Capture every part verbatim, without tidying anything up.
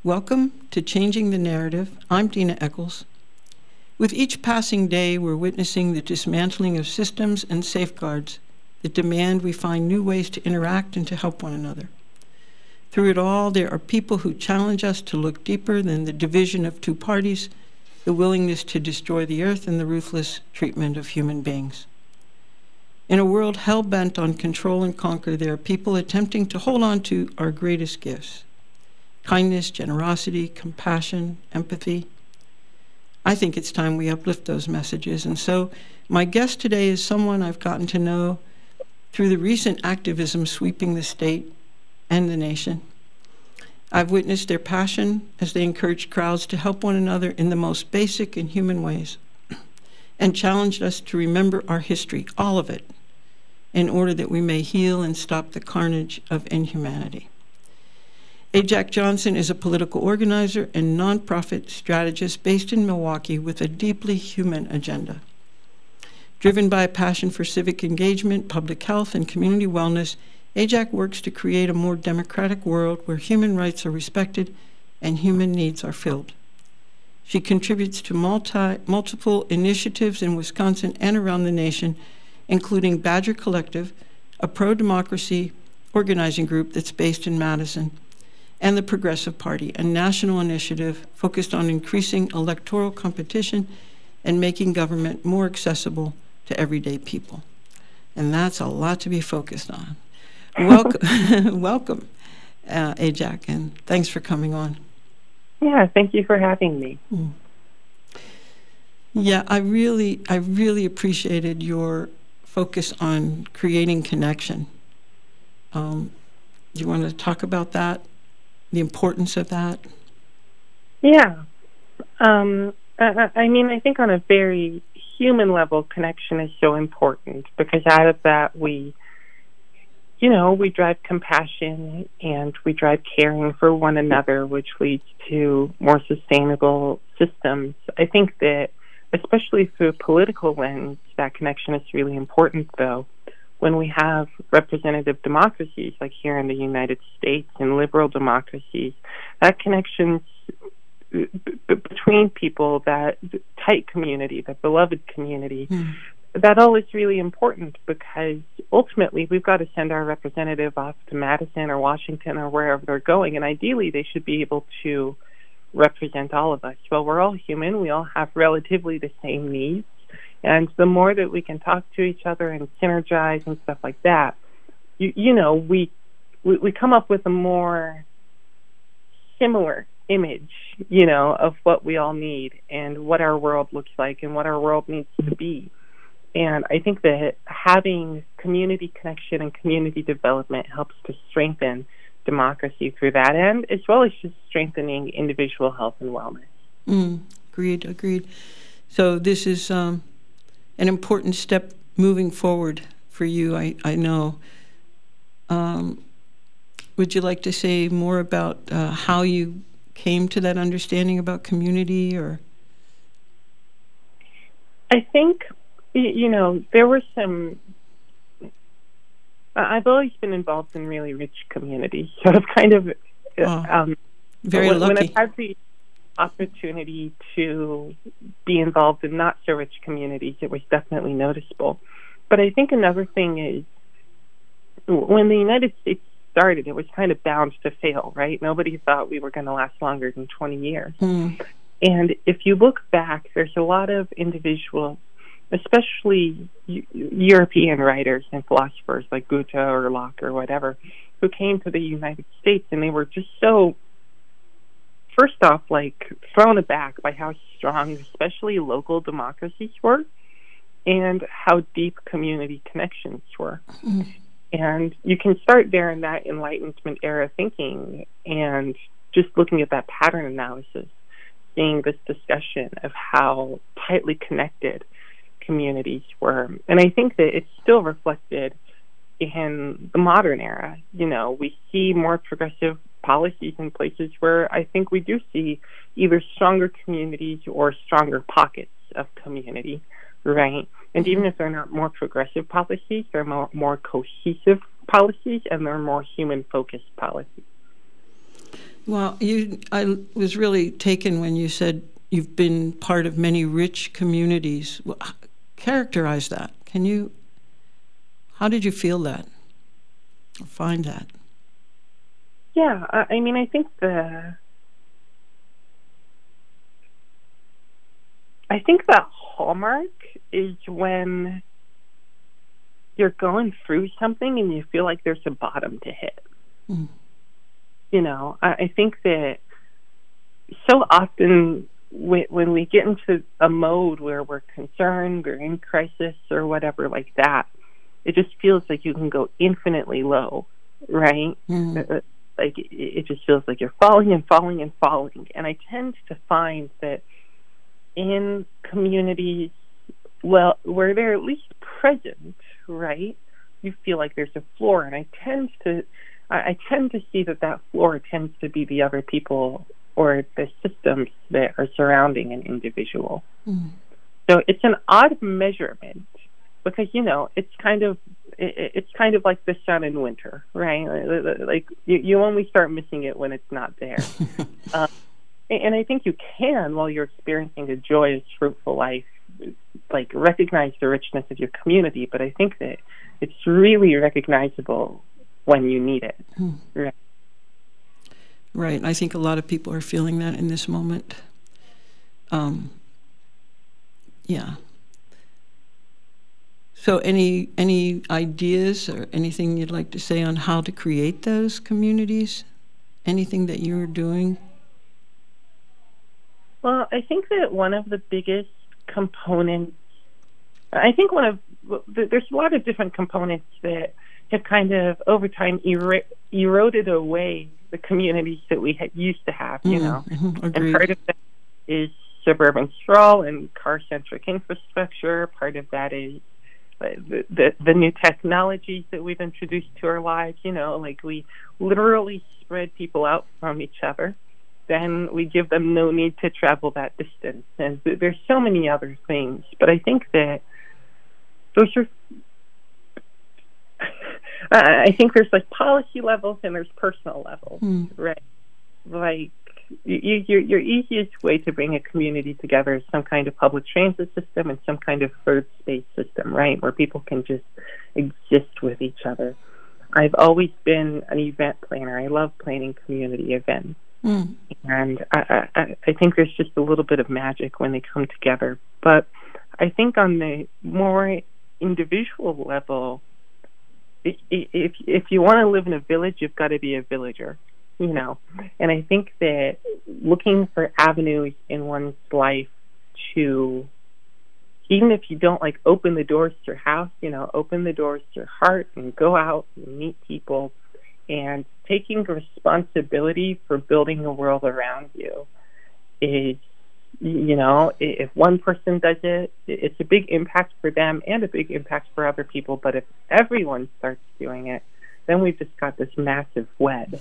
Welcome to Changing the Narrative. I'm Dina Eccles. With each passing day, we're witnessing the dismantling of systems and safeguards that demand we find new ways to interact and to help one another. Through it all, there are people who challenge us to look deeper than the division of two parties, the willingness to destroy the earth, and the ruthless treatment of human beings. In a world hell-bent on control and conquer, there are people attempting to hold on to our greatest gifts: kindness, generosity, compassion, empathy. I think it's time we uplift those messages. And so my guest today is someone I've gotten to know through the recent activism sweeping the state and the nation. I've witnessed their passion as they encouraged crowds to help one another in the most basic and human ways, and challenged us to remember our history, all of it, in order that we may heal and stop the carnage of inhumanity. Ajack Johnson is a political organizer and nonprofit strategist based in Milwaukee with a deeply human agenda. Driven by a passion for civic engagement, public health, and community wellness, Ajack works to create a more democratic world where human rights are respected and human needs are filled. She contributes to multi, multiple initiatives in Wisconsin and around the nation, including Badger Collective, a pro-democracy organizing group that's based in Madison, and the Progressive Party, a national initiative focused on increasing electoral competition and making government more accessible to everyday people. And that's a lot to be focused on. Welcome, welcome, uh, Ajack, and thanks for coming on. Yeah, thank you for having me. Mm. Yeah, I really, I really appreciated your focus on creating connection. Um, do you want to talk about that, the importance of that? Yeah. Um, I, I mean, I think on a very human level, connection is so important because out of that we, you know, we drive compassion and we drive caring for one another, which leads to more sustainable systems. I think that, especially through a political lens, that connection is really important, though. When we have representative democracies, like here in the United States and liberal democracies, that connection b- b- between people, that tight community, that beloved community, mm. that all is really important because ultimately we've got to send our representative off to Madison or Washington or wherever they're going, and ideally they should be able to represent all of us. Well, we're all human. We all have relatively the same needs. And the more that we can talk to each other and synergize and stuff like that, you, you know, we, we we come up with a more similar image, you know, of what we all need and what our world looks like and what our world needs to be. And I think that having community connection and community development helps to strengthen democracy through that end, as well as just strengthening individual health and wellness. Mm, agreed, agreed. So this is um, an important step moving forward for you, I, I know. Um, would you like to say more about uh, how you came to that understanding about community? Or I think, you know, there were some... I've always been involved in really rich communities, so I've kind of... Oh, um, very when, lucky. When I've had the opportunity to be involved in not-so-rich communities, it was definitely noticeable. But I think another thing is, when the United States started, it was kind of bound to fail, right? Nobody thought we were going to last longer than twenty years. Mm. And if you look back, there's a lot of individuals, especially European writers and philosophers like Goethe or Locke or whatever, who came to the United States, and they were just so, first off, like, thrown aback by how strong, especially local democracies were, and how deep community connections were. Mm. And you can start there in that Enlightenment era thinking and just looking at that pattern analysis, seeing this discussion of how tightly connected communities were. And I think that it's still reflected in the modern era. You know, we see more progressive policies in places where I think we do see either stronger communities or stronger pockets of community, right? And even if they're not more progressive policies, they're more, more cohesive policies, and they're more human-focused policies. Well, you, I was really taken when you said you've been part of many rich communities. Well, h- characterize that. Can you, how did you feel that or find that? Yeah, I, I mean, I think the, I think the hallmark is when you're going through something and you feel like there's a bottom to hit. Mm. You know, I, I think that so often when, when we get into a mode where we're concerned or in crisis or whatever like that, it just feels like you can go infinitely low, right? Mm. Uh, Like it, it just feels like you're falling and falling and falling. And I tend to find that in communities, well, where they're at least present, right, you feel like there's a floor. And I tend to, I, I tend to see that that floor tends to be the other people or the systems that are surrounding an individual. Mm. So it's an odd measurement because, you know, it's kind of, it, it's kind of like the sun in winter, right? Like you, you only start missing it when it's not there. um, and I think you can, while you're experiencing a joyous, fruitful life, like recognize the richness of your community. But I think that it's really recognizable when you need it. Mm. Right. Right. I think a lot of people are feeling that in this moment. Um, yeah. So any any ideas or anything you'd like to say on how to create those communities? Anything that you're doing? Well, I think that one of the biggest components, I think one of, there's a lot of different components that have kind of over time ero- eroded away the communities that we had used to have, you Mm, know. mhm, And agreed. part of that is suburban sprawl and car-centric infrastructure. Part of that is the, the the new technologies that we've introduced to our lives, you know, like we literally spread people out from each other. Then we give them no need to travel that distance. And th- there's so many other things. But I think that those are, I I think there's like policy levels and there's personal levels, Mm. right? Like you, your your easiest way to bring a community together is some kind of public transit system and some kind of third space system, right, where people can just exist with each other. I've always been an event planner. I love planning community events. Mm. And I, I, I think there's just a little bit of magic when they come together. But I think on the more individual level, if if, if you want to live in a village, you've got to be a villager, you know. And I think that looking for avenues in one's life to, even if you don't like open the doors to your house, you know, open the doors to your heart and go out and meet people, and taking responsibility for building a world around you is, you know, if one person does it, it's a big impact for them and a big impact for other people. But if everyone starts doing it, then we've just got this massive web.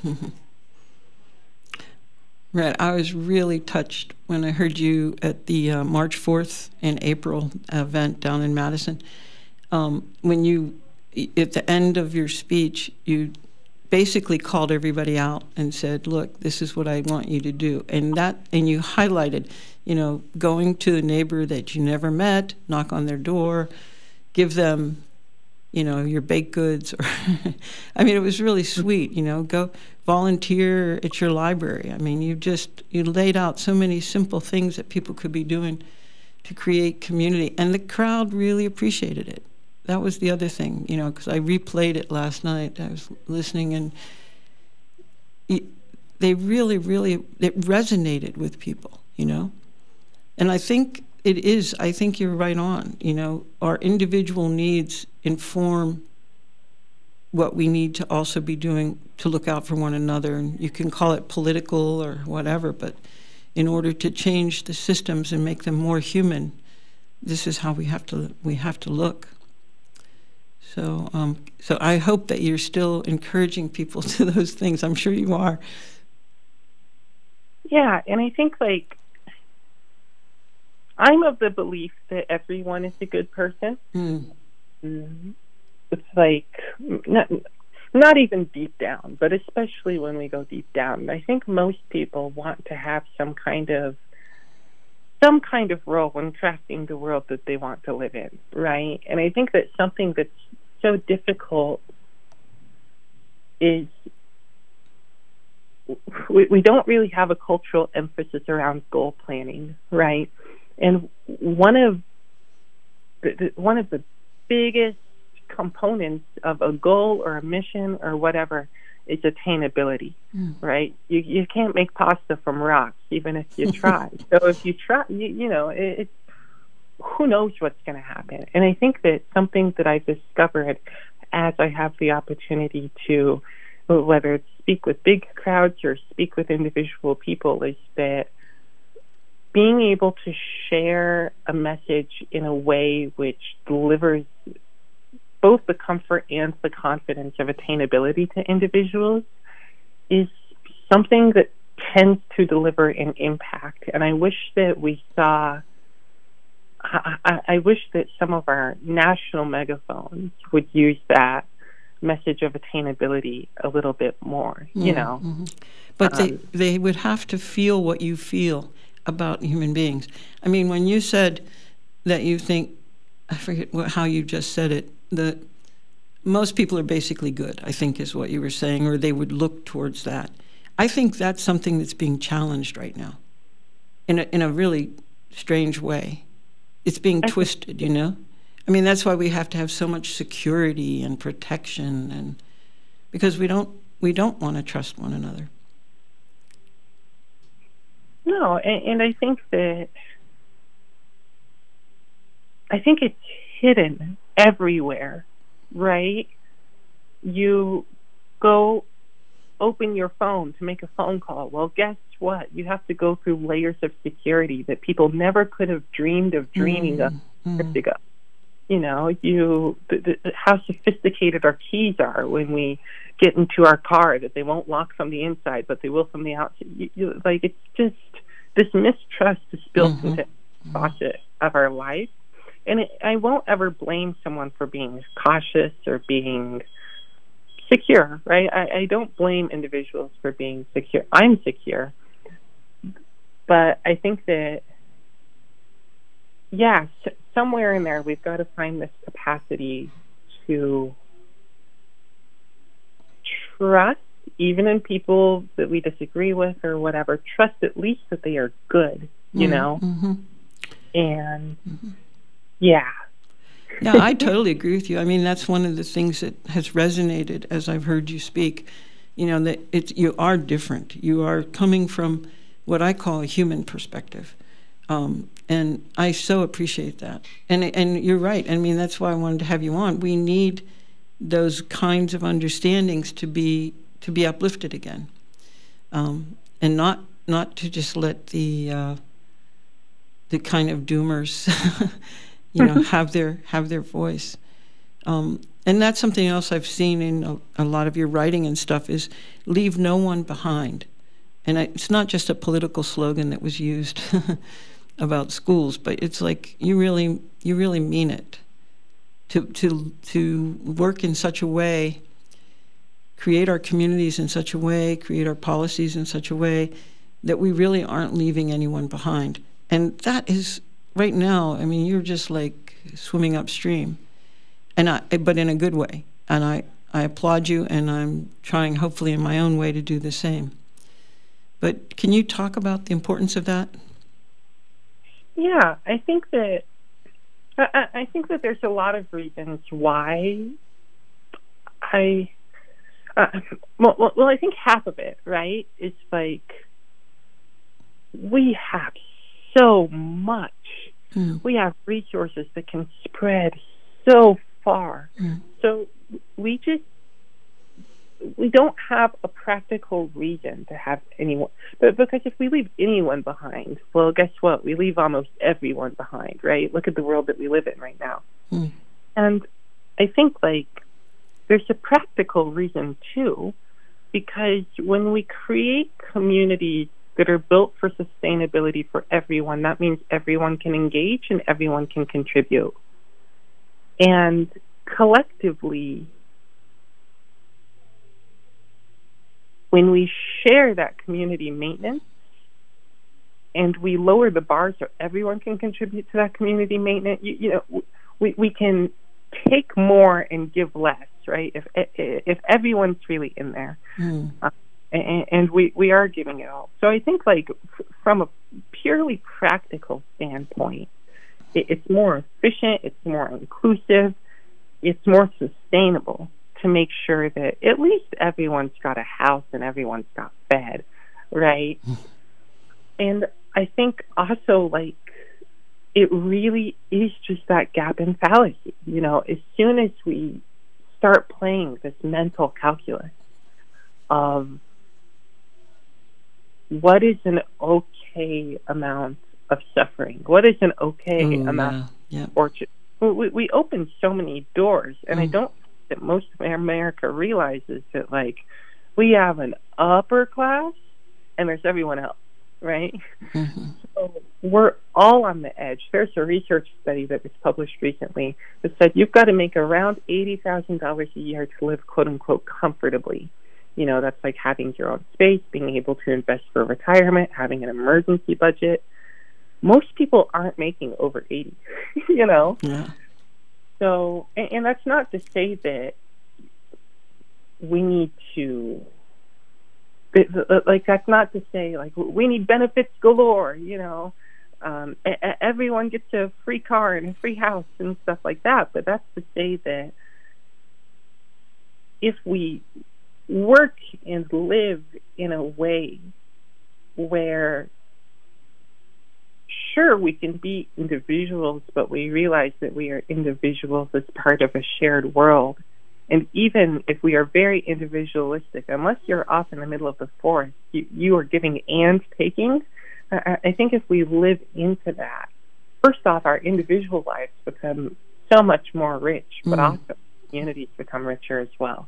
Right. I was really touched when I heard you at the uh, March fourth in April event down in Madison. Um, when you, at the end of your speech, you basically called everybody out and said, look, this is what I want you to do. And that, and you highlighted, you know, going to a neighbor that you never met, knock on their door, give them, you know, your baked goods. Or I mean, it was really sweet, you know, go volunteer at your library. I mean, you just, you laid out so many simple things that people could be doing to create community. And the crowd really appreciated it. That was the other thing, you know, because I replayed it last night. I was listening, and it, they really, really, it resonated with people, you know. And I think it is, I think you're right on, you know, our individual needs inform what we need to also be doing to look out for one another. And you can call it political or whatever, but in order to change the systems and make them more human, this is how we have to, we have to look. So um, so I hope that you're still encouraging people to those things. I'm sure you are. Yeah, and I think, like, I'm of the belief that everyone is a good person. Mm. Mm. It's like, not, not even deep down, but especially when we go deep down, I think most people want to have some kind of some kind of role in crafting the world that they want to live in, right? And I think that something that's so difficult is we, we don't really have a cultural emphasis around goal planning, right? And one of the, the, one of the biggest components of a goal or a mission or whatever is attainability, mm. right? You you can't make pasta from rocks, even if you try. So if you try, you, you know, it, it, who knows what's going to happen? And I think that something that I've discovered as I have the opportunity to, whether it's speak with big crowds or speak with individual people, is that being able to share a message in a way which delivers both the comfort and the confidence of attainability to individuals is something that tends to deliver an impact. And I wish that we saw, I, I, I wish that some of our national megaphones would use that message of attainability a little bit more, mm-hmm. you know. Mm-hmm. But um, they, they would have to feel what you feel about human beings. I mean, when you said that you think, I forget what, how you just said it, that most people are basically good, I think is what you were saying, or they would look towards that. I think that's something that's being challenged right now in a, in a really strange way. It's being twisted, you know? I mean, that's why we have to have so much security and protection, and because we don't we don't want to trust one another. No, and, and I think that I think it's hidden everywhere, right? You go open your phone to make a phone call. Well, guess what? You have to go through layers of security that people never could have dreamed of dreaming mm, of years mm. ago. You know, you the, the, how sophisticated our keys are when we get into our car, that they won't lock from the inside, but they will from the outside. You, you, like, it's just this mistrust is built mm-hmm. into the process of our life. And it, I won't ever blame someone for being cautious or being secure, right? I, I don't blame individuals for being secure. I'm secure. But I think that, yeah, somewhere in there we've got to find this capacity to trust, even in people that we disagree with or whatever, trust at least that they are good, you mm-hmm. know? Mm-hmm. And... Mm-hmm. Yeah. No, I totally agree with you. I mean, that's one of the things that has resonated as I've heard you speak. You know, that it's, you are different. You are coming from what I call a human perspective. Um, and I so appreciate that. And and you're right. I mean, that's why I wanted to have you on. We need those kinds of understandings to be to be uplifted again. Um, and not not to just let the uh, the kind of doomers you know, have their have their voice. Um, and that's something else I've seen in a, a lot of your writing and stuff is leave no one behind. And I, it's not just a political slogan that was used about schools, but it's like you really you really mean it. To to to work in such a way, create our communities in such a way, create our policies in such a way that we really aren't leaving anyone behind. And that is right now, I mean, you're just like swimming upstream, and I, but in a good way. And I, I applaud you, and I'm trying, hopefully, in my own way, to do the same. But can you talk about the importance of that? Yeah, I think that I, I think that there's a lot of reasons why I. Uh, well, well, well, I think half of it, right, is like we have so much. Mm. We have resources that can spread so far. Mm. So we just, we don't have a practical reason to have anyone. But because if we leave anyone behind, well, guess what? We leave almost everyone behind, right? Look at the world that we live in right now. Mm. And I think, like, there's a practical reason, too, because when we create communities that are built for sustainability for everyone, that means everyone can engage and everyone can contribute. And collectively, when we share that community maintenance and we lower the bar so everyone can contribute to that community maintenance, you, you know, we, we can take more and give less, right? If if everyone's really in there, mm. uh, and, and we, we are giving it all. So I think, like, f- from a purely practical standpoint, it, it's more efficient, it's more inclusive, it's more sustainable to make sure that at least everyone's got a house and everyone's got fed, right? And I think also, like, it really is just that gap in fallacy. You know, as soon as we start playing this mental calculus of what is an okay amount of suffering, what is an okay Ooh, amount yeah, yeah. of fortune, we, we open so many doors, and mm. I don't think that most of America realizes that, like, we have an upper class and there's everyone else, right? Mm-hmm. So we're all on the edge. There's a research study that was published recently that said you've got to make around eighty thousand dollars a year to live, quote unquote, comfortably. You know, that's like having your own space, being able to invest for retirement, having an emergency budget. Most people aren't making over eighty, you know? Yeah. So, and, and that's not to say that we need to, like, that's not to say, like, we need benefits galore, you know? Um, a- everyone gets a free car and a free house and stuff like that, but that's to say that if we work and live in a way where, sure, we can be individuals, but we realize that we are individuals as part of a shared world. And even if we are very individualistic, unless you're off in the middle of the forest, you, you are giving and taking. I, I think if we live into that, first off, our individual lives become so much more rich, but mm. also communities become richer as well.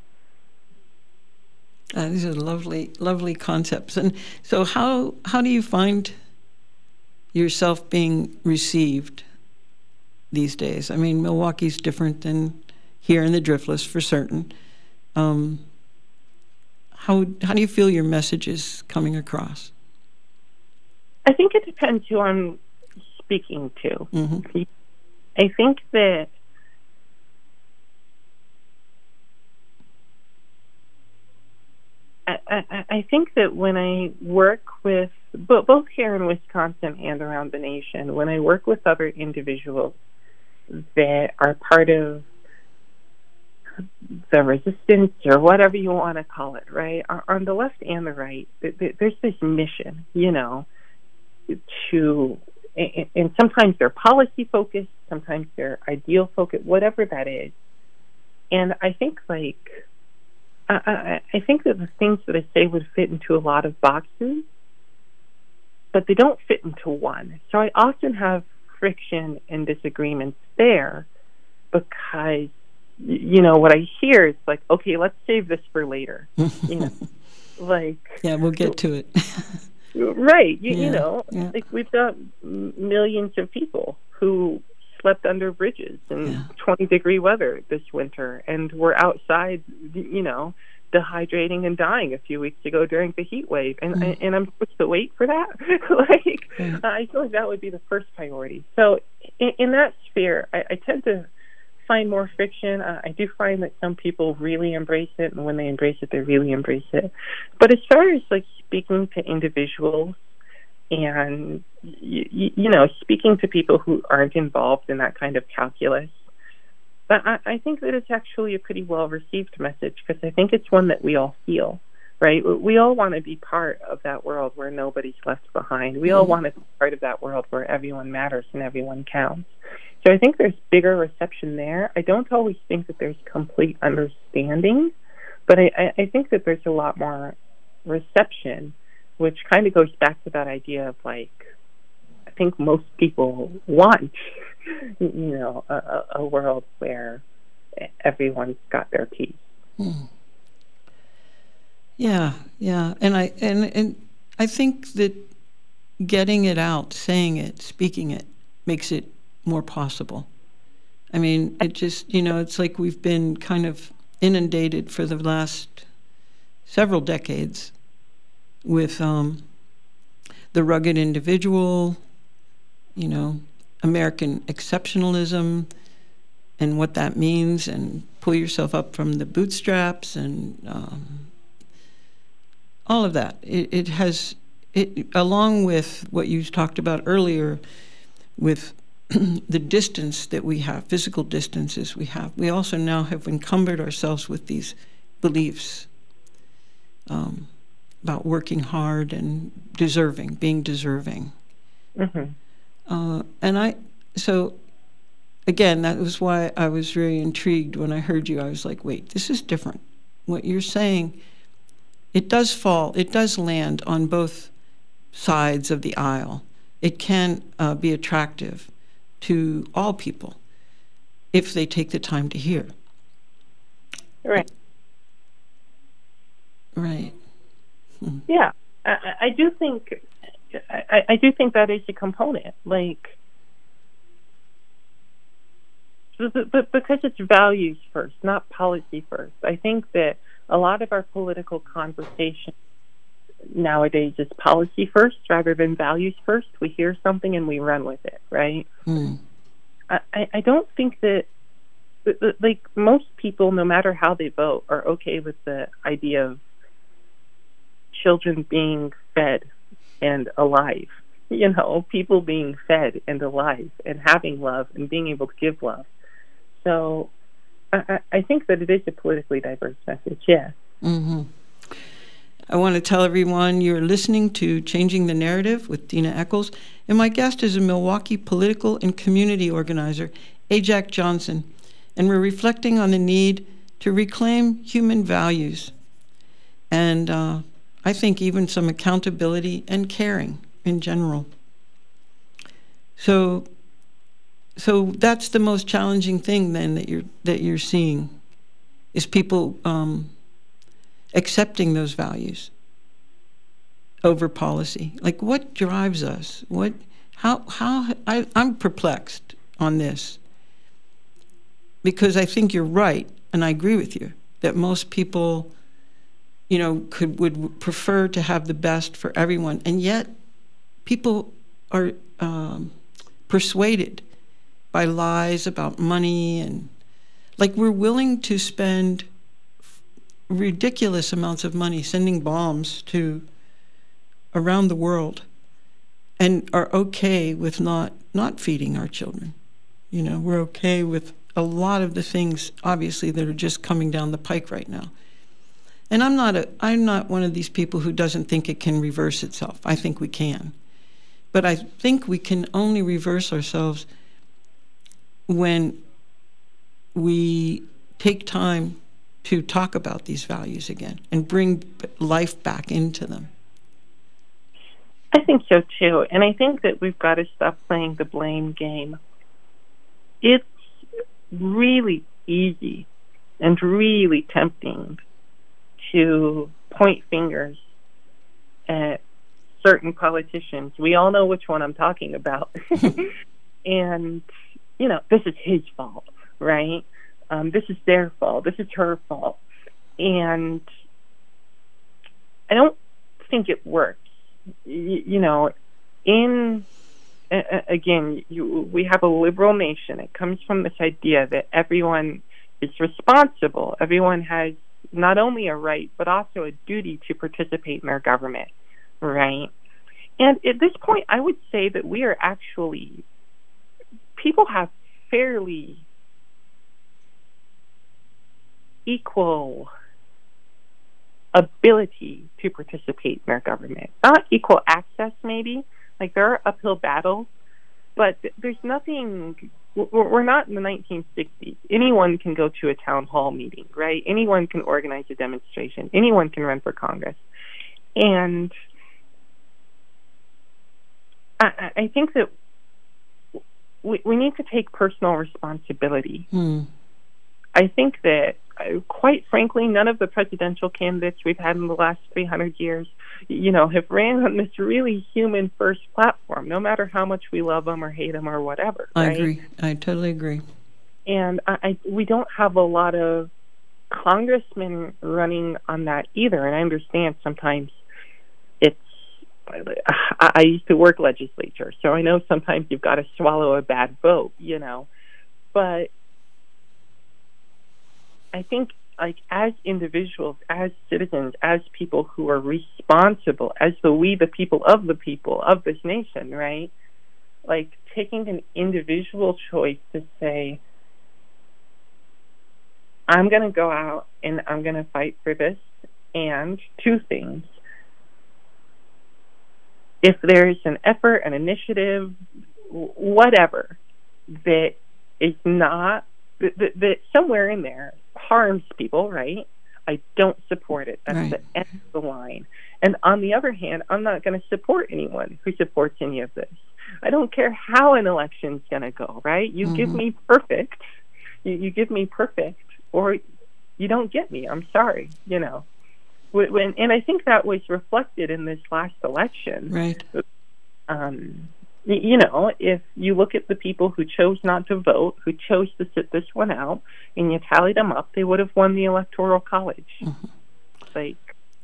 Uh, these are lovely, lovely concepts. And so how how do you find yourself being received these days? I mean, Milwaukee's different than here in the Driftless for certain. Um, how how do you feel your message is coming across? I think it depends who I'm speaking to. Mm-hmm. I think that I, I, I think that when I work with, both here in Wisconsin and around the nation, when I work with other individuals that are part of the resistance or whatever you want to call it, right, on the left and the right, there's this mission, you know, to, and sometimes they're policy focused, sometimes they're ideal focused, whatever that is. And I think, like, I, I think that the things that I say would fit into a lot of boxes, but they don't fit into one. So I often have friction and disagreements there because, you know, what I hear is like, okay, let's save this for later. You know, like, yeah, we'll get to it. Right. You, yeah, you know, yeah. like, we've got millions of people who slept under bridges in yeah. twenty degree weather this winter, and were outside, you know, dehydrating and dying a few weeks ago during the heat wave, and mm. and I'm supposed to wait for that? Like, mm. I feel like that would be the first priority. So in, in that sphere, I, I tend to find more friction. Uh, I do find that some people really embrace it, and when they embrace it, they really embrace it. But as far as, like, speaking to individuals and, you, you know, speaking to people who aren't involved in that kind of calculus, but I, I think that it's actually a pretty well-received message, because I think it's one that we all feel, right? We all want to be part of that world where nobody's left behind. We mm-hmm. all want to be part of that world where everyone matters and everyone counts. So I think there's bigger reception there. I don't always think that there's complete understanding, but I, I think that there's a lot more reception, which kind of goes back to that idea of, like, I think most people want, you know, a, a world where everyone's got their piece. Hmm. Yeah, yeah, and I and and I think that getting it out, saying it, speaking it, makes it more possible. I mean, it just, you know, it's like we've been kind of inundated for the last several decades with um, the rugged individual, you know, American exceptionalism and what that means, and pull yourself up from the bootstraps, and um, all of that. It, it has, it along with what you talked about earlier, with the distance that we have, physical distances we have. We also now have encumbered ourselves with these beliefs um, about working hard and deserving, being deserving. Mm-hmm. Uh, and I, so again, that was why I was very intrigued when I heard you. I was like, wait, this is different. What you're saying, it does fall, it does land on both sides of the aisle. It can uh, be attractive to all people if they take the time to hear. Right. Right. Hmm. Yeah, I, I do think I, I do think that is a component. Like, but, but because it's values first, not policy first. I think that a lot of our political conversation nowadays is policy first rather than values first. We hear something and we run with it, right? Mm. I, I don't think that, like, most people, no matter how they vote, are okay with the idea of children being fed and alive. You know, people being fed and alive and having love and being able to give love. So I, I think that it is a politically diverse message, yes. Mm-hmm. I want to tell everyone you're listening to Changing the Narrative with Dina Eccles, and my guest is a Milwaukee political and community organizer, Ajax Johnson, and we're reflecting on the need to reclaim human values and uh, I think even some accountability and caring in general. So, so that's the most challenging thing then that you're that you're seeing, is people um, accepting those values over policy. Like, what drives us? What, how, how, I, I'm perplexed on this, because I think you're right, and I agree with you, that most people, you know, could, would prefer to have the best for everyone, and yet people are um, persuaded by lies about money, and like, we're willing to spend ridiculous amounts of money sending bombs to around the world, and are okay with not not feeding our children. You know, we're okay with a lot of the things, obviously, that are just coming down the pike right now. And I'm not a I'm not one of these people who doesn't think it can reverse itself. I think we can. But I think we can only reverse ourselves when we take time to talk about these values again and bring life back into them. I think so too. And I think that we've got to stop playing the blame game. It's really easy and really tempting to point fingers at certain politicians. We all know which one I'm talking about. And, you know, this is his fault, right? Um, this is their fault. This is her fault. And I don't think it works. You, you know, in, uh, again, you, we have a liberal nation. It comes from this idea that everyone is responsible. Everyone has not only a right, but also a duty to participate in our government, right? And at this point, I would say that we are actually, people have fairly equal ability to participate in our government. Not equal access, maybe. Like, there are uphill battles, but there's nothing, we're not in the nineteen sixties. Anyone can go to a town hall meeting, right? Anyone can organize a demonstration. Anyone can run for Congress. And I, I think that we, we need to take personal responsibility. Hmm. I think that, uh, quite frankly, none of the presidential candidates we've had in the last three hundred years, you know, have ran on this really human-first platform, no matter how much we love them or hate them or whatever. I right? agree. I totally agree. And I, I, we don't have a lot of congressmen running on that either. And I understand sometimes it's, I, I used to work legislature, so I know sometimes you've got to swallow a bad vote, you know. But I think, like, as individuals, as citizens, as people who are responsible, as the we, the people of the people of this nation, right? Like, taking an individual choice to say, I'm going to go out and I'm going to fight for this. And two things. If there's an effort, an initiative, whatever, that is not, that, that, that somewhere in there harms people, right? I don't support it. That's right. the end of the line. And on the other hand, I'm not going to support anyone who supports any of this. I don't care how an election's going to go, right? You mm-hmm. give me perfect, you, you give me perfect, or you don't get me. I'm sorry, you know. When, and I think that was reflected in this last election. Right. Um, you know, if you look at the people who chose not to vote, who chose to sit this one out, and you tally them up, they would have won the Electoral College. Mm-hmm. Like,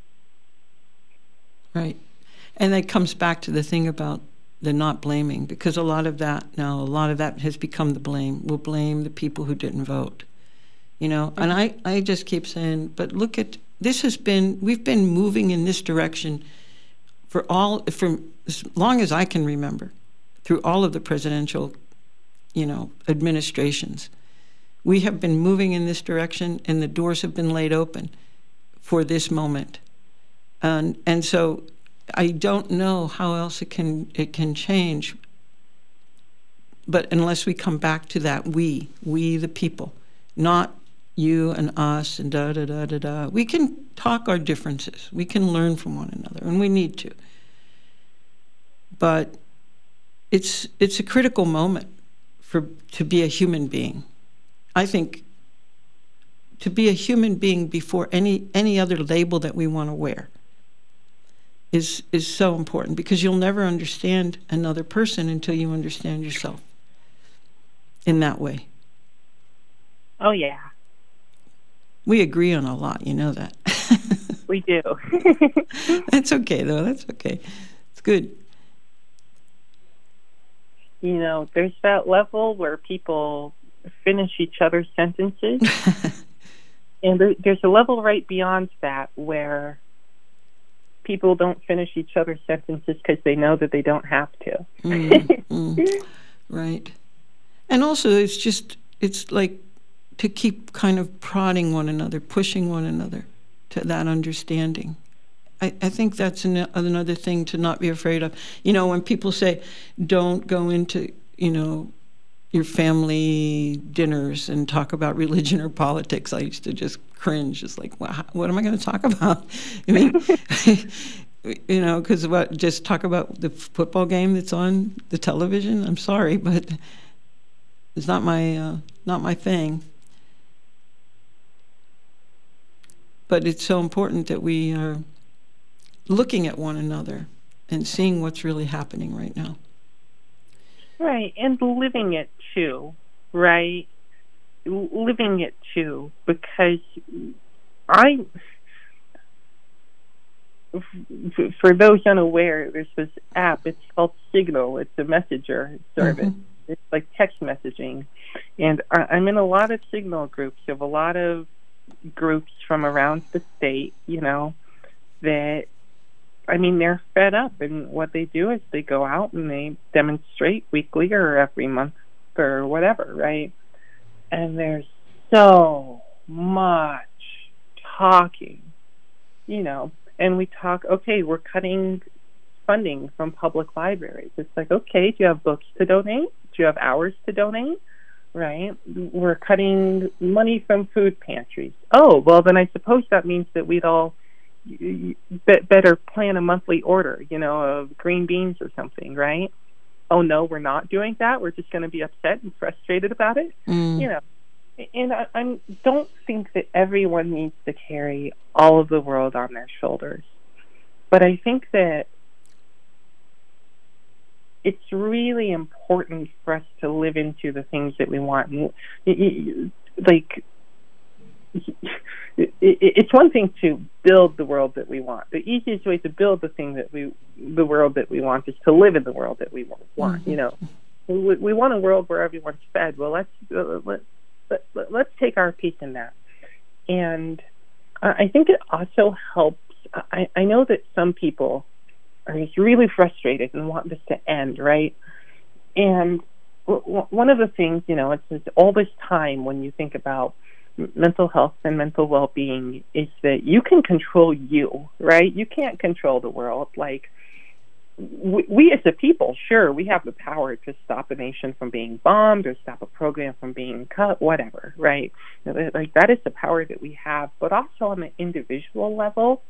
right. And that comes back to the thing about the not blaming, because a lot of that now, a lot of that has become the blame. We'll blame the people who didn't vote. You know, mm-hmm. and I, I just keep saying, but look at, this has been, we've been moving in this direction for all, for as long as I can remember, through all of the presidential, you know, administrations. We have been moving in this direction, and the doors have been laid open for this moment. And and so I don't know how else it can it can change. But unless we come back to that we, we the people, not you and us and da da da da da. We can talk our differences. We can learn from one another, and we need to. But it's it's a critical moment for to be a human being. I think to be a human being before any any other label that we want to wear is is so important, because you'll never understand another person until you understand yourself in that way. Oh yeah. We agree on a lot, you know that. We do. That's okay, though. That's okay. It's good. You know, there's that level where people finish each other's sentences. And there, there's a level right beyond that where people don't finish each other's sentences because they know that they don't have to. mm, mm, right. And also, it's just, it's like, to keep kind of prodding one another, pushing one another to that understanding. I, I think that's an, another thing to not be afraid of. You know, when people say, don't go into, you know, your family dinners and talk about religion or politics, I used to just cringe. Just like, well, what am I going to talk about? I mean, you know, because what, just talk about the football game that's on the television? I'm sorry, but it's not my, uh, not my thing. But it's so important that we are looking at one another and seeing what's really happening right now. Right, and living it too, right? Living it too, because I, for those unaware, there's this app, it's called Signal. It's a messenger service. Mm-hmm. It's like text messaging. And I'm in a lot of Signal groups of a lot of groups from around the state, you know, that, I mean, they're fed up, and what they do is they go out and they demonstrate weekly or every month or whatever, right? And there's so much talking, you know, and we talk, okay, we're cutting funding from public libraries. It's like, okay, do you have books to donate? Do you have hours to donate? Right? We're cutting money from food pantries. Oh, well, then I suppose that means that we'd all be- better plan a monthly order, you know, of green beans or something, right? Oh, no, we're not doing that. We're just going to be upset and frustrated about it. Mm. You know, and I I'm, don't think that everyone needs to carry all of the world on their shoulders. But I think that it's really important for us to live into the things that we want. And, like, it, it, it's one thing to build the world that we want. The easiest way to build the thing that we, the world that we want, is to live in the world that we want. Mm-hmm. You know, we, we want a world where everyone's fed. Well, let's uh, let, let, let, let's take our piece in that. And uh, I think it also helps. I, I know that some people are just really frustrated and want this to end, right? And w- one of the things, you know, it's, it's all this time when you think about mental health and mental well-being, is that you can control you, right? You can't control the world. Like, we, we as a people, sure, we have the power to stop a nation from being bombed or stop a program from being cut, whatever, right? Like, that is the power that we have. But also on the individual level,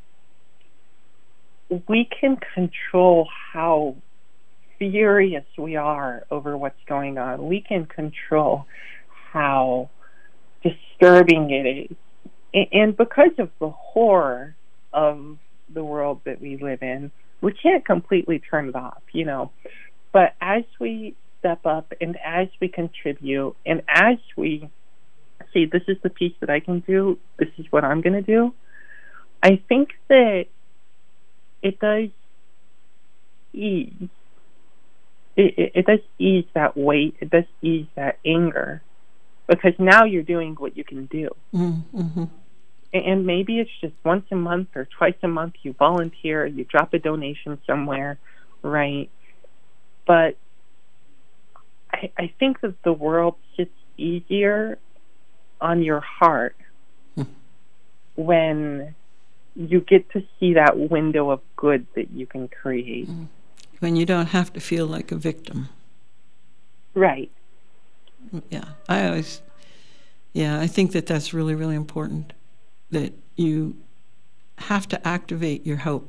we can control how furious we are over what's going on. We can control how disturbing it is. And because of the horror of the world that we live in, we can't completely turn it off, you know. But as we step up and as we contribute and as we say, this is the piece that I can do, this is what I'm going to do, I think that it does ease. It, it, it does ease that weight. It does ease that anger. Because now you're doing what you can do. Mm-hmm. And maybe it's just once a month or twice a month you volunteer, you drop a donation somewhere, right? But I, I think that the world sits easier on your heart mm. when you get to see that window of good that you can create. Mm. When you don't have to feel like a victim. Right. Yeah, I always, yeah, I think that that's really, really important, that you have to activate your hope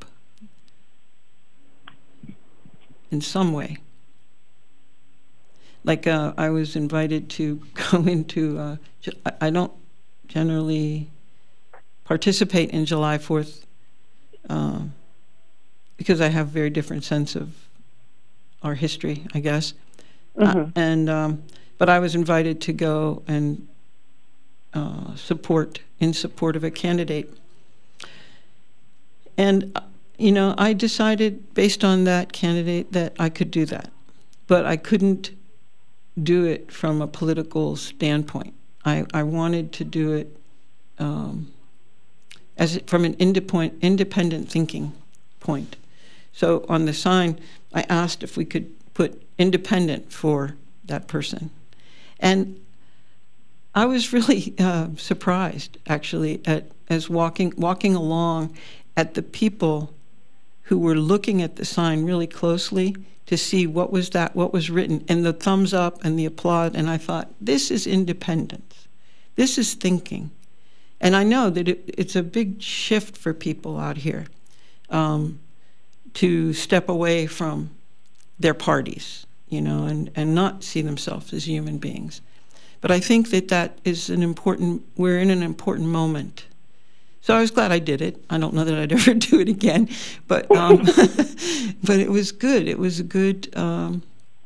in some way. Like uh, I was invited to go into, uh, I don't generally participate in July fourth uh, because I have a very different sense of our history, I guess. Mm-hmm. Uh, and um, but I was invited to go and uh, support, in support of a candidate. And, uh, you know, I decided based on that candidate that I could do that. But I couldn't do it from a political standpoint. I, I wanted to do it um, as it, from an independent, independent thinking point. So on the sign, I asked if we could put independent for that person. And I was really uh, surprised, actually, at as walking walking along at the people who were looking at the sign really closely to see what was that, what was written, and the thumbs up and the applaud. And I thought, this is independence. This is thinking. And I know that it, it's a big shift for people out here um, to step away from their parties, you know, and, and not see themselves as human beings. But I think that that is an important, we're in an important moment. So I was glad I did it. I don't know that I'd ever do it again, but um, but it was good. It was a good um,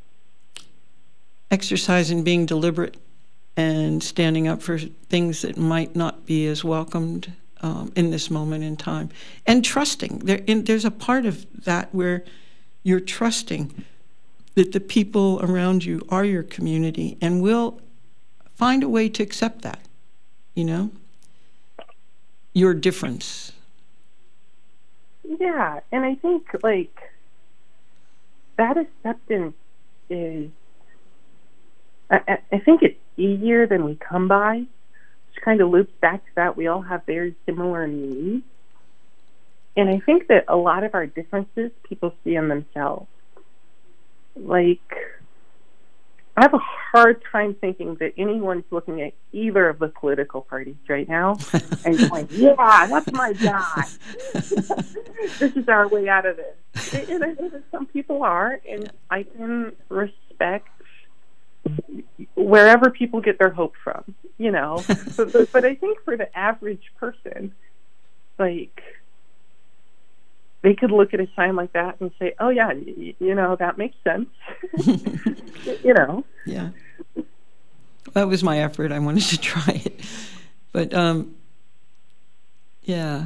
exercise in being deliberate and standing up for things that might not be as welcomed um, in this moment in time. And trusting. There, in, there's a part of that where you're trusting that the people around you are your community and will find a way to accept that, you know, your difference. Yeah, and I think, like, that acceptance is, I, I think it's easier than we come by, which kind of loops back to that we all have very similar needs. And I think that a lot of our differences people see in themselves. Like, I have a hard time thinking that anyone's looking at either of the political parties right now and going, yeah, that's my guy. This is our way out of this. And I think that some people are, and I can respect wherever people get their hope from, you know. but, but, but I think for the average person, like, they could look at a sign like that and say, oh, yeah, you, you know, that makes sense. You know? Yeah. That was my effort. I wanted to try it. But, um, yeah,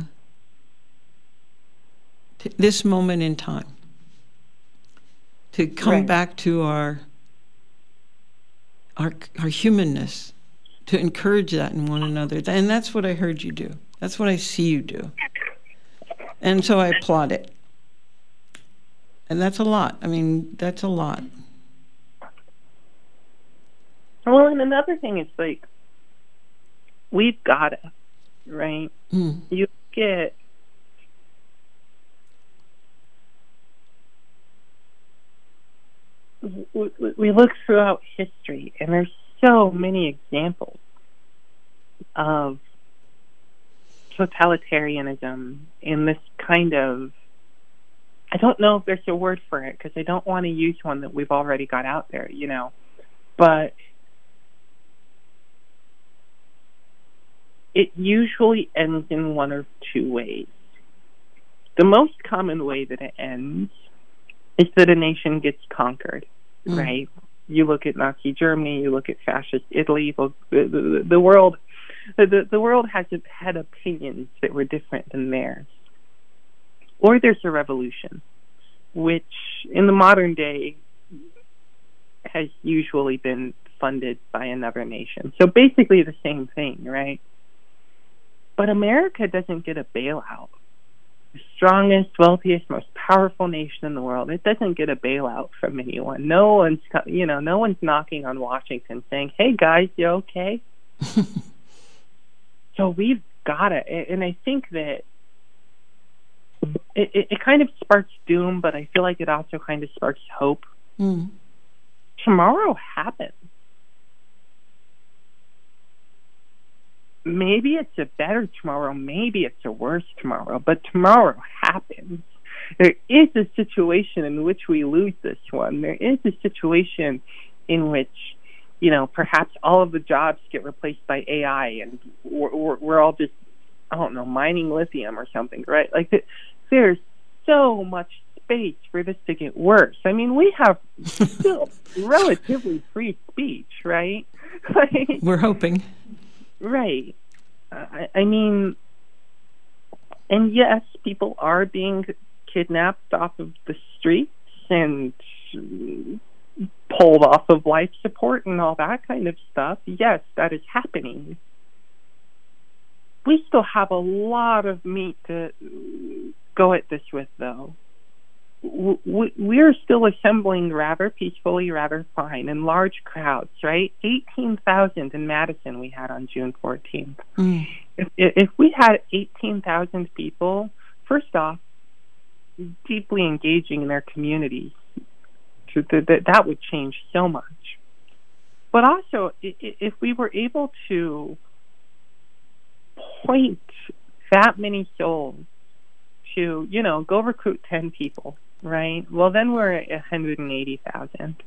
T- this moment in time, to come Right. back to our, our, our humanness, to encourage that in one another. And that's what I heard you do. That's what I see you do. And so I applaud it. And that's a lot. I mean, that's a lot. Well, and another thing is like, we've got to, right? Mm. You get, we, we look throughout history, and there's so many examples of totalitarianism in this kind of, I don't know if there's a word for it because I don't want to use one that we've already got out there, you know, but it usually ends in one or two ways. The most common way that it ends is that a nation gets conquered, mm. right? You look at Nazi Germany, you look at fascist Italy, the, the, the world the, the world has had opinions that were different than theirs. Or there's a revolution, which in the modern day has usually been funded by another nation. So basically the same thing, right? But America doesn't get a bailout. The strongest, wealthiest, most powerful nation in the world, it doesn't get a bailout from anyone. No one's, you know, no one's knocking on Washington saying, "Hey guys, you okay?" So we've got it, and I think that it, it, it kind of sparks doom, but I feel like it also kind of sparks hope. Mm. Tomorrow happens. Maybe it's a better tomorrow, maybe it's a worse tomorrow, but tomorrow happens. There is a situation in which we lose this one. There is a situation in which, you know, perhaps all of the jobs get replaced by A I and we're, we're, we're all just, I don't know, mining lithium or something, right? Like, the, there's so much space for this to get worse. I mean, we have still relatively free speech, right? Like, we're hoping. Right. Uh, I, I mean, and yes, people are being kidnapped off of the streets and pulled off of life support and all that kind of stuff. Yes, that is happening. We still have a lot of meat to go at this with, though. We're still assembling rather peacefully, rather fine, in large crowds, right? eighteen thousand in Madison we had on June fourteenth. Mm. If, if we had eighteen thousand people, first off, deeply engaging in their communities, that, that would change so much. But also, if we were able to point that many souls to, you know, go recruit ten people, right? Well, then we're at one hundred eighty thousand.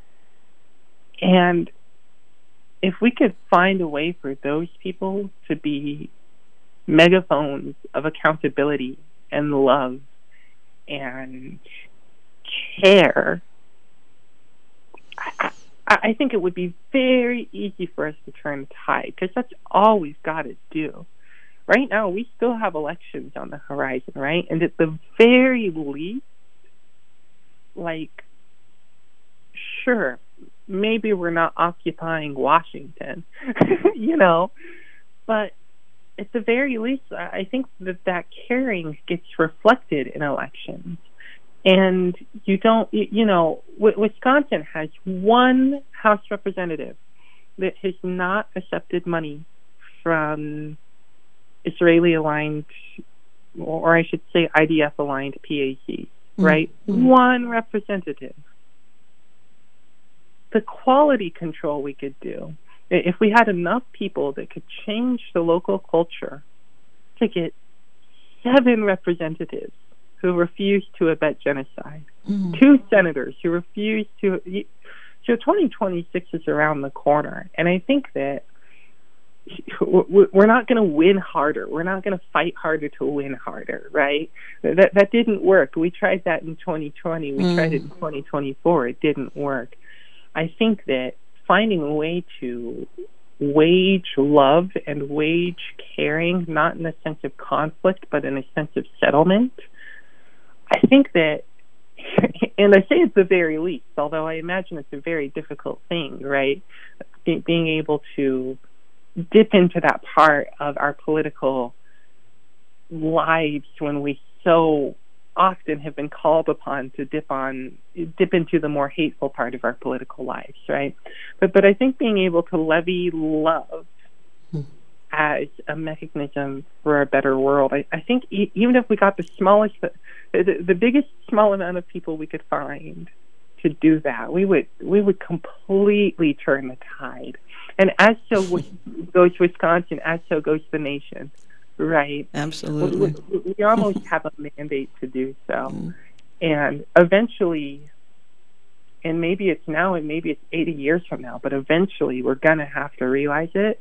And if we could find a way for those people to be megaphones of accountability and love and care, I, I, I think it would be very easy for us to turn the tide, because that's all we've got to do. Right now, we still have elections on the horizon, right? And at the very least, like, sure, maybe we're not occupying Washington, you know, but at the very least, I think that that caring gets reflected in elections. And you don't, you know, Wisconsin has one House representative that has not accepted money from Israeli-aligned, or I should say I D F-aligned P A Cs, right? Mm-hmm. One representative. The quality control we could do, if we had enough people that could change the local culture to get seven representatives who refused to abet genocide, mm-hmm. two senators who refused to... So twenty twenty-six is around the corner, and I think that we're not going to win harder. We're not going to fight harder to win harder, right? That that didn't work. We tried that in twenty twenty. We mm. tried it in twenty twenty-four. It didn't work. I think that finding a way to wage love and wage caring, not in a sense of conflict, but in a sense of settlement, I think that, and I say it's the very least, although I imagine it's a very difficult thing, right? Be- being able to dip into that part of our political lives when we so often have been called upon to dip on dip into the more hateful part of our political lives, right? But but I think being able to levy love hmm. as a mechanism for a better world, I, I think e- even if we got the smallest, the, the biggest small amount of people we could find to do that, we would we would completely turn the tide. And as so goes Wisconsin, as so goes the nation. Right. Absolutely. We, we, we almost have a mandate to do so. Mm. And eventually, and maybe it's now and maybe it's eighty years from now, but eventually we're going to have to realize it.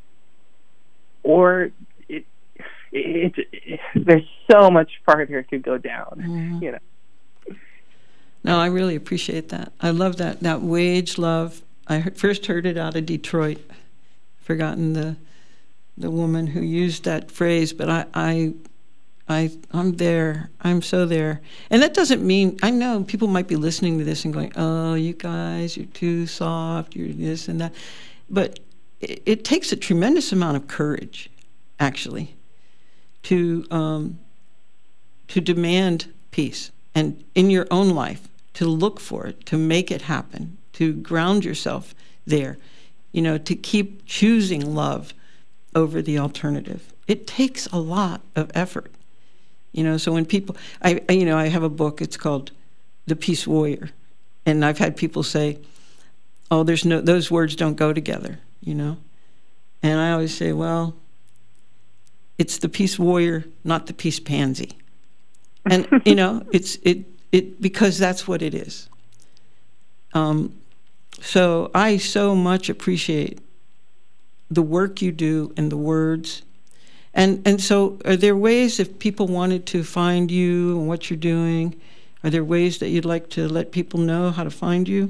Or it, it, it, it, there's so much farther to go down, mm. you know. No, I really appreciate that. I love that, that wage love. I heard, first heard it out of Detroit. Forgotten the... the woman who used that phrase, but I, I, I, I'm there. I'm so there. And that doesn't mean, I know people might be listening to this and going, oh, you guys, you're too soft, you're this and that. But it, it takes a tremendous amount of courage, actually, to, um, to demand peace and in your own life, to look for it, to make it happen, to ground yourself there, you know, to keep choosing love over the alternative. It takes a lot of effort. You know, so when people, I, I, you know, I have a book, it's called The Peace Warrior. And I've had people say, oh, there's no, those words don't go together, you know? And I always say, well, it's the peace warrior, not the peace pansy. And, you know, it's, it, it, because that's what it is. Um, so I so much appreciate the work you do and the words. And and so are there ways, if people wanted to find you and what you're doing, are there ways that you'd like to let people know how to find you?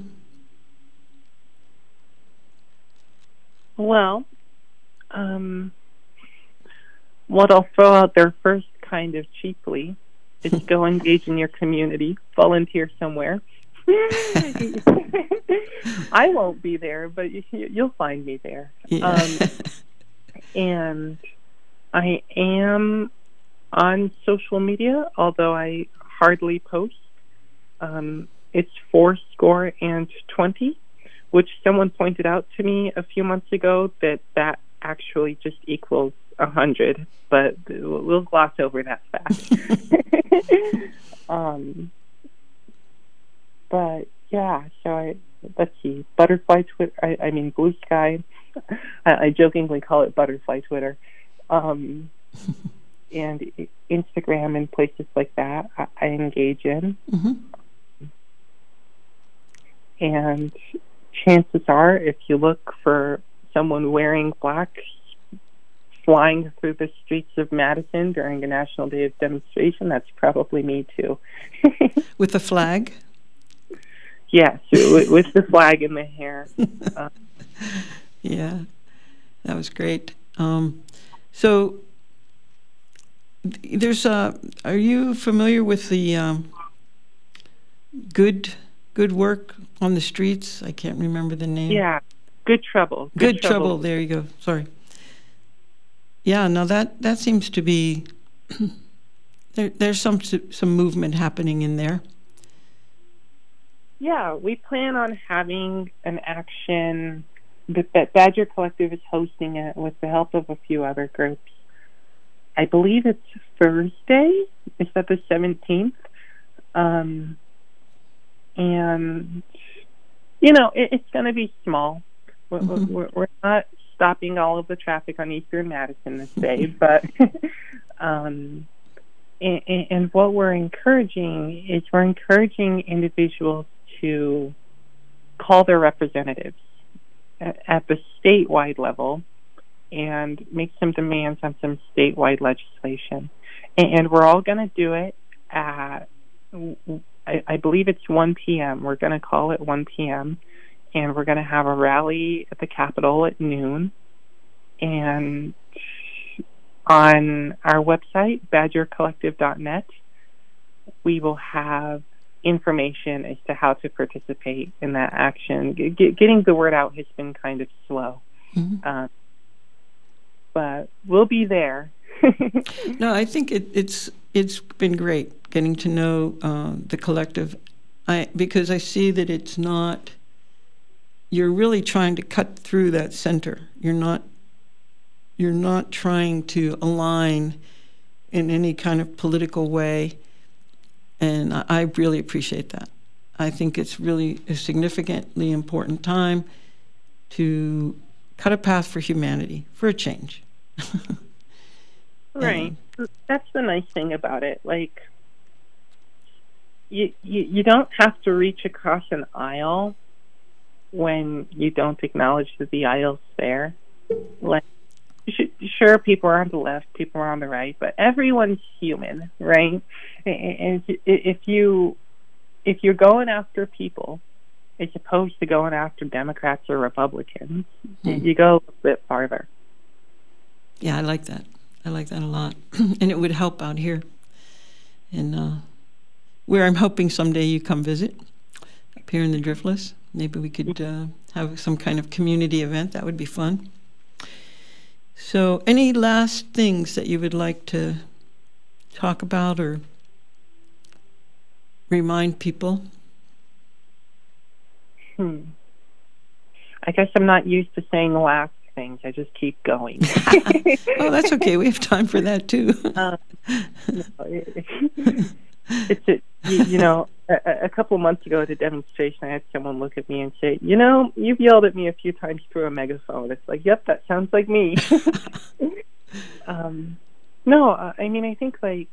Well, um, what I'll throw out there first, kind of cheaply, is go engage in your community, volunteer somewhere. I won't be there, but you, you'll find me there. Yeah. Um, and I am on social media, although I hardly post. Um, it's Fourscore and Twenty, which someone pointed out to me a few months ago that that actually just equals a hundred, but we'll gloss over that fact. um, but yeah, so I, let's see, butterfly Twitter, I, I mean Blue Sky, I, I jokingly call it butterfly Twitter, um, and Instagram and places like that I, I engage in. Mm-hmm. And chances are, if you look for someone wearing black flying through the streets of Madison during a National Day of demonstration, that's probably me too. With the flag? Yes, with, with the flag in the hair. Uh, yeah, that was great. Um, so, there's a. Are you familiar with the um, good good work on the streets? I can't remember the name. Yeah, Good Trouble. Good, good trouble. trouble. There you go. Sorry. Yeah. Now that that seems to be there. There's some some movement happening in there. Yeah, we plan on having an action that Badger Collective is hosting it with the help of a few other groups. I believe it's Thursday. Is that the seventeenth? Um, and, you know, it, it's going to be small. We're, mm-hmm. we're, we're not stopping all of the traffic on Eastern Madison this day, but... um, and, and what we're encouraging is we're encouraging individuals to call their representatives at the statewide level and make some demands on some statewide legislation. And we're all going to do it at, I, I believe it's one p.m. We're going to call it one p.m. and we're going to have a rally at the Capitol at noon. And on our website, badger collective dot net, we will have information as to how to participate in that action. G- getting the word out has been kind of slow. Mm-hmm. Uh, but we'll be there. No, I think it, it's it's been great getting to know uh, the collective, I because I see that it's not, you're really trying to cut through that center. You're not you're not trying to align in any kind of political way, and I, I really appreciate that. I think it's really a significantly important time to cut a path for humanity, for a change. Right. Um, That's the nice thing about it. Like, you, you you don't have to reach across an aisle when you don't acknowledge that the aisle's there. Like, you should, sure, people are on the left, people are on the right, but everyone's human, right? And if you if you're going after people as opposed to going after Democrats or Republicans, mm. you go a bit farther. Yeah, I like that. I like that a lot. And it would help out here. And uh, where I'm hoping someday you come visit, up here in the Driftless. Maybe we could uh, have some kind of community event. That would be fun. So any last things that you would like to talk about or remind people? Hmm. I guess I'm not used to saying last things. I just keep going. Oh, that's okay. We have time for that too. um, no, it, it's a, you, you know, a, a couple of months ago at a demonstration, I had someone look at me and say, "You know, you've yelled at me a few times through a megaphone." It's like, "Yep, that sounds like me." um, no, I mean, I think like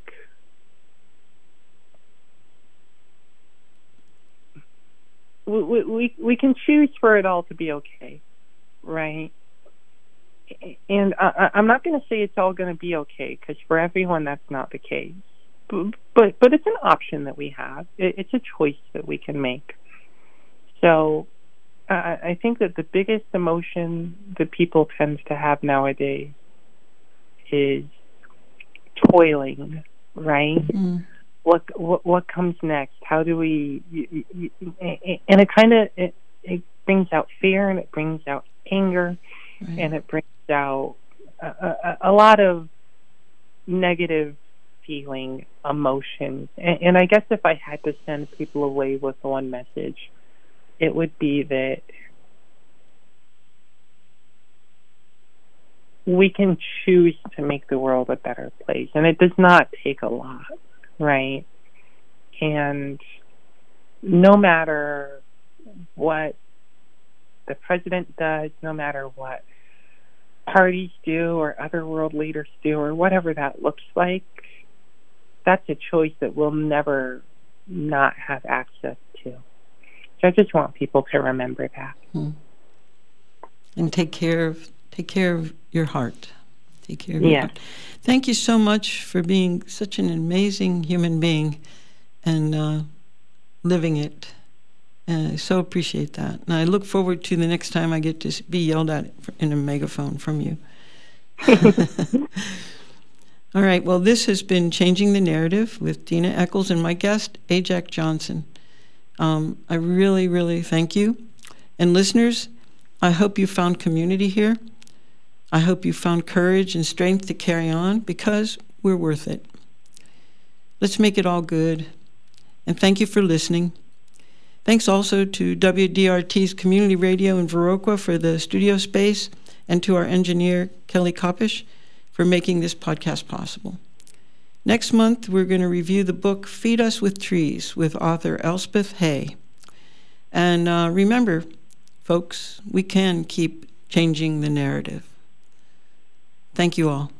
we we we can choose for it all to be okay, right? And I, I'm not going to say it's all going to be okay, because for everyone that's not the case. But, but but it's an option that we have. It, it's a choice that we can make. So uh, I think that the biggest emotion that people tend to have nowadays is toiling, right? Mm-hmm. What, what what comes next? How do we? You, you, you, and it kind of it, it brings out fear, and it brings out anger, right. And it brings out a, a, a lot of negative feeling, emotions. And, and I guess if I had to send people away with one message, it would be that we can choose to make the world a better place, and it does not take a lot, right? And no matter what the president does, no matter what parties do or other world leaders do or whatever that looks like, that's a choice that we'll never not have access to. So I just want people to remember that. Hmm. And take care of take care of your heart. Take care of your yeah. heart. Thank you so much for being such an amazing human being and uh, living it. And I so appreciate that. And I look forward to the next time I get to be yelled at in a megaphone from you. All right. Well, this has been Changing the Narrative with Dina Eccles and my guest, Ajax Johnson. Um, I really, really thank you. And listeners, I hope you found community here. I hope you found courage and strength to carry on, because we're worth it. Let's make it all good. And thank you for listening. Thanks also to W D R T's Community Radio in Viroqua for the studio space, and to our engineer, Kelly Kopish, for making this podcast possible. Next month, we're going to review the book Feed Us with Trees with author Elspeth Hay. And uh, remember, folks, we can keep changing the narrative. Thank you all.